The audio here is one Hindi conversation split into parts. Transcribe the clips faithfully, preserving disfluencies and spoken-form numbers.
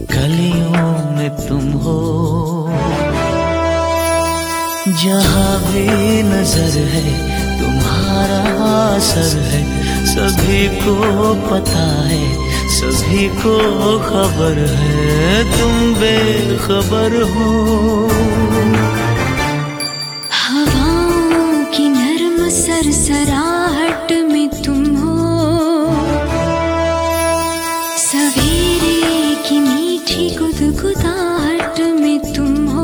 कलियों में तुम हो। जहाँ भी नजर है तुम्हारा असर है, सभी को पता है, सभी को खबर है, तुम बेखबर हो। हवाओं की नर्म सरसराहट में तुम हो, सवेरे की मीठी गुदगुदाहट में तुम हो।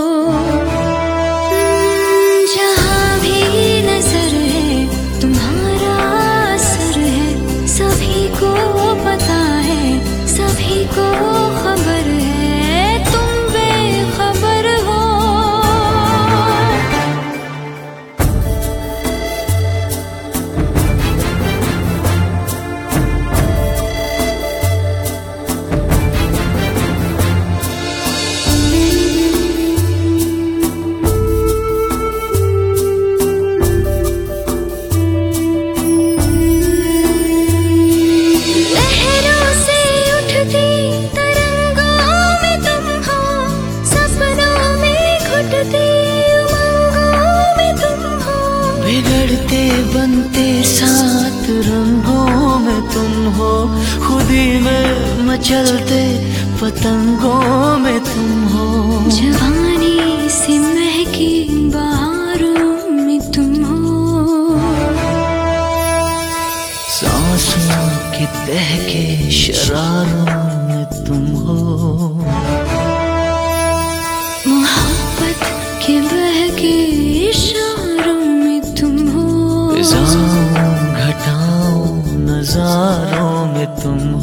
जहाँ भी नजर है तुम्हारा असर है, सभी को पता है, सभी को खबर है, तुम बेखबर हो। बिगड़ते बनते सात रंगों में तुम हो, खुदी में मचलते पतंगों में तुम हो। जवानी से महकी बहारों में तुम हो, सांसों के बहके शरारों में तुम हो। मोहब्बत के बहके इशारों में तुम हो। फिजाओं घटाओं नजारों में तुम